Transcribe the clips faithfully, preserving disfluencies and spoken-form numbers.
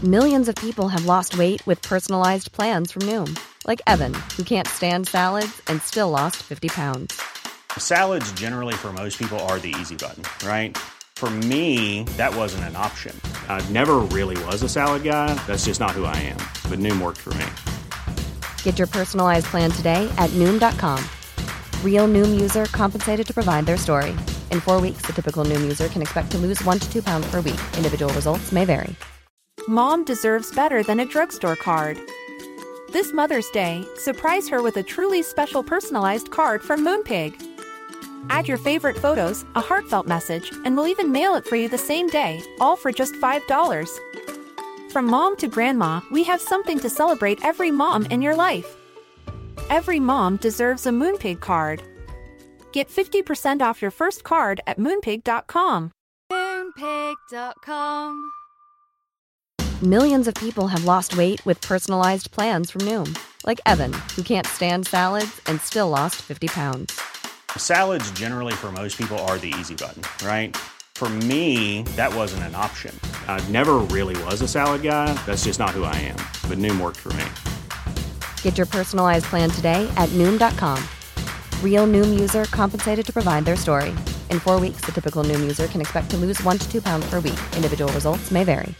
Millions of people have lost weight with personalized plans from Noom. Like Evan, who can't stand salads and still lost fifty pounds. Salads generally for most people are the easy button, right? For me, that wasn't an option. I never really was a salad guy. That's just not who I am. But Noom worked for me. Get your personalized plan today at Noom dot com. Real Noom user compensated to provide their story. In four weeks, the typical Noom user can expect to lose one to two pounds per week. Individual results may vary. Mom deserves better than a drugstore card. This Mother's Day, surprise her with a truly special personalized card from Moonpig. Add your favorite photos, a heartfelt message, and we'll even mail it for you the same day, all for just five dollars. From mom to grandma, we have something to celebrate every mom in your life. Every mom deserves a Moonpig card. Get fifty percent off your first card at moonpig dot com. moonpig dot com. Millions of people have lost weight with personalized plans from Noom. Like Evan, who can't stand salads and still lost fifty pounds. Salads generally for most people are the easy button, right? For me, that wasn't an option. I never really was a salad guy. That's just not who I am. But Noom worked for me. Get your personalized plan today at Noom dot com. Real Noom user compensated to provide their story. In four weeks, the typical Noom user can expect to lose one to two pounds per week. Individual results may vary.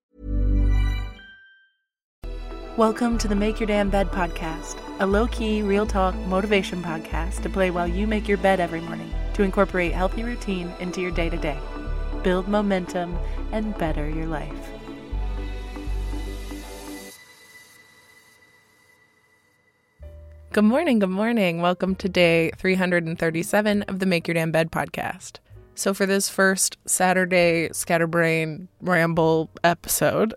Welcome to the Make Your Damn Bed podcast, a low-key, real-talk motivation podcast to play while you make your bed every morning to incorporate healthy routine into your day-to-day, build momentum, and better your life. Good morning, good morning. Welcome to day three hundred thirty-seven of the Make Your Damn Bed podcast. So for this first Saturday Scatterbrain Ramble episode...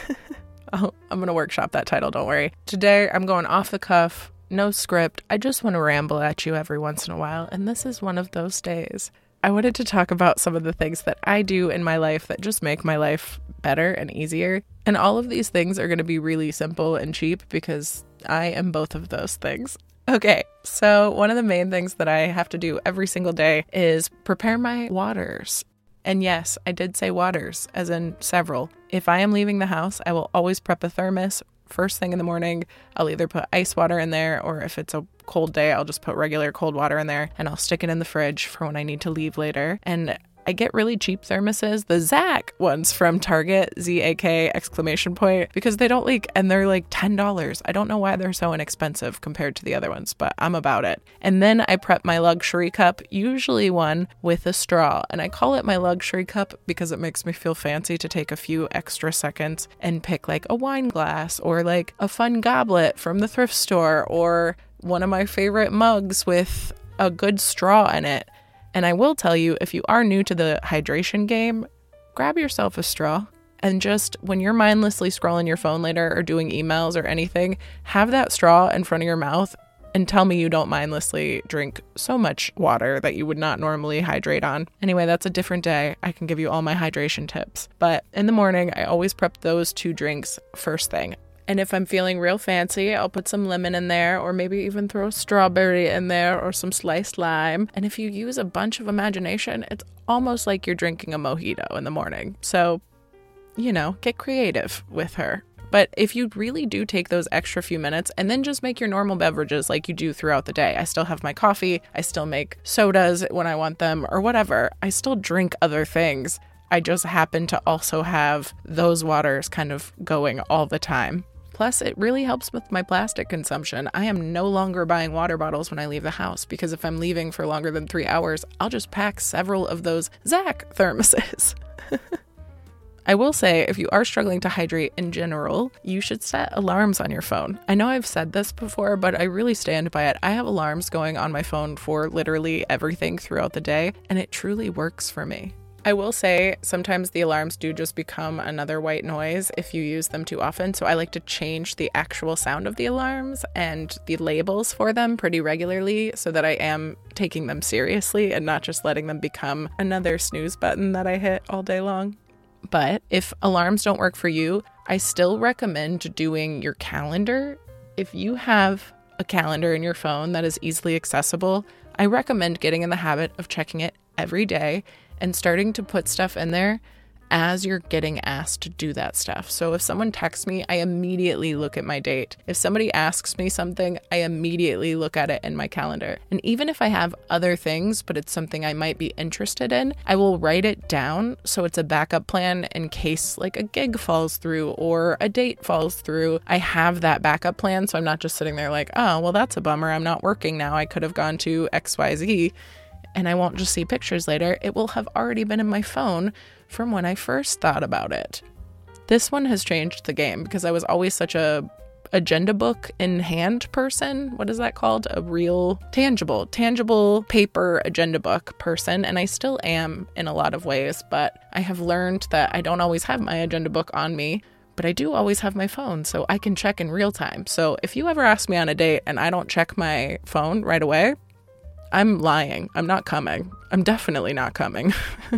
Oh, I'm going to workshop that title, don't worry. Today, I'm going off the cuff, no script. I just want to ramble at you every once in a while, and this is one of those days. I wanted to talk about some of the things that I do in my life that just make my life better and easier. And all of these things are going to be really simple and cheap because I am both of those things. Okay, so one of the main things that I have to do every single day is prepare my waters. And yes, I did say waters, as in several. If I am leaving the house, I will always prep a thermos first thing in the morning. I'll either put ice water in there, or if it's a cold day, I'll just put regular cold water in there, and I'll stick it in the fridge for when I need to leave later. And I get really cheap thermoses, the Zak ones from Target, Z A K exclamation point, because they don't leak and they're like ten dollars. I don't know why they're so inexpensive compared to the other ones, but I'm about it. And then I prep my luxury cup, usually one with a straw. And I call it my luxury cup because it makes me feel fancy to take a few extra seconds and pick like a wine glass or like a fun goblet from the thrift store or one of my favorite mugs with a good straw in it. And I will tell you, if you are new to the hydration game, grab yourself a straw and just, when you're mindlessly scrolling your phone later or doing emails or anything, have that straw in front of your mouth and tell me you don't mindlessly drink so much water that you would not normally hydrate on. Anyway, that's a different day. I can give you all my hydration tips. But in the morning, I always prep those two drinks first thing. And if I'm feeling real fancy, I'll put some lemon in there or maybe even throw a strawberry in there or some sliced lime. And if you use a bunch of imagination, it's almost like you're drinking a mojito in the morning. So, you know, get creative with her. But if you really do take those extra few minutes and then just make your normal beverages like you do throughout the day. I still have my coffee. I still make sodas when I want them or whatever. I still drink other things. I just happen to also have those waters kind of going all the time. Plus, it really helps with my plastic consumption. I am no longer buying water bottles when I leave the house because if I'm leaving for longer than three hours, I'll just pack several of those Zak thermoses. I will say, if you are struggling to hydrate in general, you should set alarms on your phone. I know I've said this before, but I really stand by it. I have alarms going on my phone for literally everything throughout the day, and it truly works for me. I will say sometimes the alarms do just become another white noise if you use them too often. So I like to change the actual sound of the alarms and the labels for them pretty regularly so that I am taking them seriously and not just letting them become another snooze button that I hit all day long. But if alarms don't work for you, I still recommend doing your calendar. If you have a calendar in your phone that is easily accessible, I recommend getting in the habit of checking it every day and starting to put stuff in there as you're getting asked to do that stuff. So if someone texts me, I immediately look at my date. If somebody asks me something, I immediately look at it in my calendar. And even if I have other things, but it's something I might be interested in, I will write it down so it's a backup plan in case like a gig falls through or a date falls through. I have that backup plan, so I'm not just sitting there like, oh, well, that's a bummer. I'm not working now. I could have gone to X Y Z. And I won't just see pictures later. It will have already been in my phone from when I first thought about it. This one has changed the game because I was always such a agenda book in hand person. What is that called? A real tangible, tangible paper agenda book person. And I still am in a lot of ways, but I have learned that I don't always have my agenda book on me, but I do always have my phone so I can check in real time. So if you ever ask me on a date and I don't check my phone right away, I'm lying. I'm not coming. I'm definitely not coming.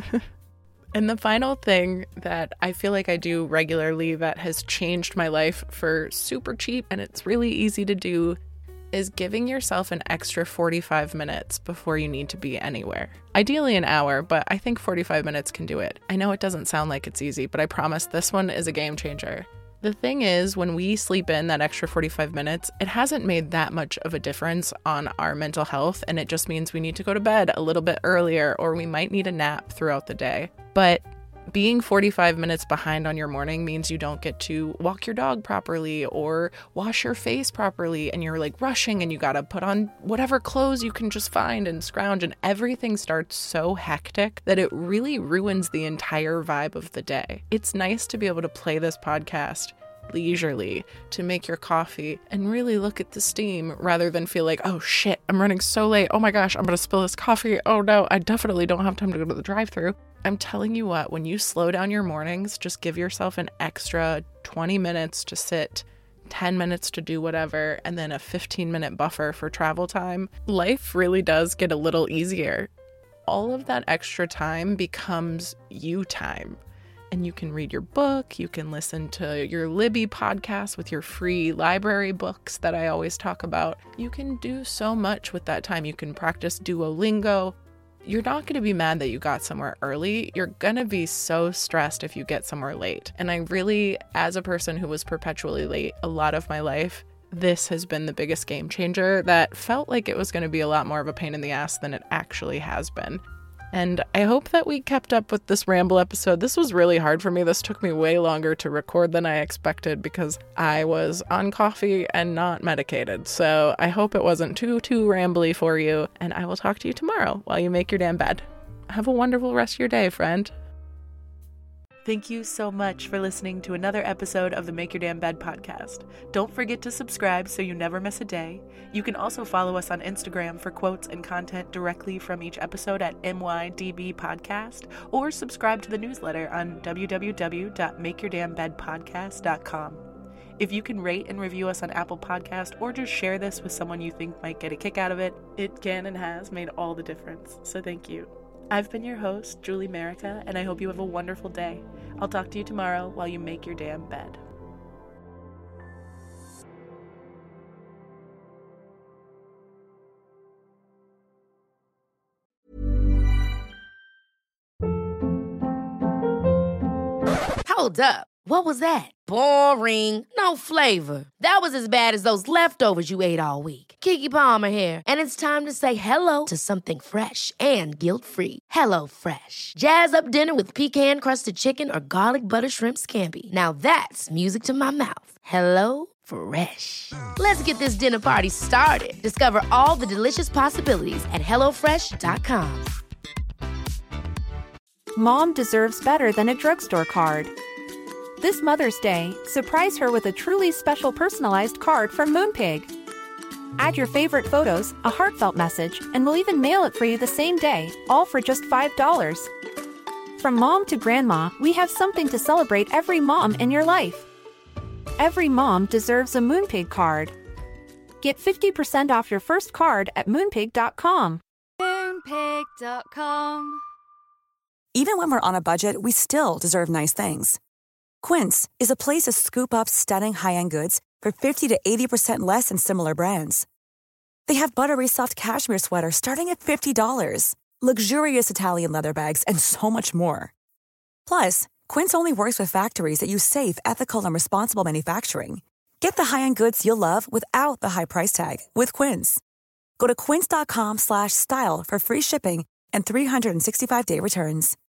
And the final thing that I feel like I do regularly that has changed my life for super cheap, and it's really easy to do, is giving yourself an extra forty-five minutes before you need to be anywhere. Ideally an hour, but I think forty-five minutes can do it. I know it doesn't sound like it's easy, but I promise this one is a game changer. The thing is, when we sleep in that extra forty-five minutes, it hasn't made that much of a difference on our mental health, and it just means we need to go to bed a little bit earlier, or we might need a nap throughout the day. But being forty-five minutes behind on your morning means you don't get to walk your dog properly or wash your face properly, and you're like rushing and you gotta put on whatever clothes you can just find and scrounge, and everything starts so hectic that it really ruins the entire vibe of the day. It's nice to be able to play this podcast leisurely, to make your coffee and really look at the steam rather than feel like, oh shit, I'm running so late. Oh my gosh, I'm gonna spill this coffee. Oh no, I definitely don't have time to go to the drive-thru. I'm telling you what, when you slow down your mornings, just give yourself an extra twenty minutes to sit, ten minutes to do whatever, and then a fifteen minute buffer for travel time. Life really does get a little easier. All of that extra time becomes you time. And you can read your book, you can listen to your Libby podcast with your free library books that I always talk about. You can do so much with that time. You can practice Duolingo. You're not going to be mad that you got somewhere early. You're going to be so stressed if you get somewhere late. And I really, as a person who was perpetually late a lot of my life, this has been the biggest game changer that felt like it was going to be a lot more of a pain in the ass than it actually has been. And I hope that we kept up with this ramble episode. This was really hard for me. This took me way longer to record than I expected because I was on coffee and not medicated. So I hope it wasn't too, too rambly for you. And I will talk to you tomorrow while you make your damn bed. Have a wonderful rest of your day, friend. Thank you so much for listening to another episode of the Make Your Damn Bed podcast. Don't forget to subscribe so you never miss a day. You can also follow us on Instagram for quotes and content directly from each episode at M Y D B Podcast, or subscribe to the newsletter on w w w dot make your damn bed podcast dot com. If you can rate and review us on Apple Podcast, or just share this with someone you think might get a kick out of it, it can and has made all the difference. So thank you. I've been your host, Julie Merica, and I hope you have a wonderful day. I'll talk to you tomorrow while you make your damn bed. Hold up. What was that? Boring. No flavor. That was as bad as those leftovers you ate all week. Keke Palmer here, and it's time to say hello to something fresh and guilt-free. Hello Fresh. Jazz up dinner with pecan-crusted chicken or garlic butter shrimp scampi. Now that's music to my mouth. Hello Fresh. Let's get this dinner party started. Discover all the delicious possibilities at hello fresh dot com. Mom deserves better than a drugstore card. This Mother's Day, surprise her with a truly special personalized card from Moonpig. Add your favorite photos, a heartfelt message, and we'll even mail it for you the same day, all for just five dollars. From mom to grandma, we have something to celebrate every mom in your life. Every mom deserves a Moonpig card. Get fifty percent off your first card at moonpig dot com. Moonpig dot com. Even when we're on a budget, we still deserve nice things. Quince is a place to scoop up stunning high-end goods for fifty to eighty percent less than similar brands. They have buttery soft cashmere sweaters starting at fifty dollars, luxurious Italian leather bags, and so much more. Plus, Quince only works with factories that use safe, ethical, and responsible manufacturing. Get the high-end goods you'll love without the high price tag with Quince. Go to quince.com slash style for free shipping and three sixty-five day returns.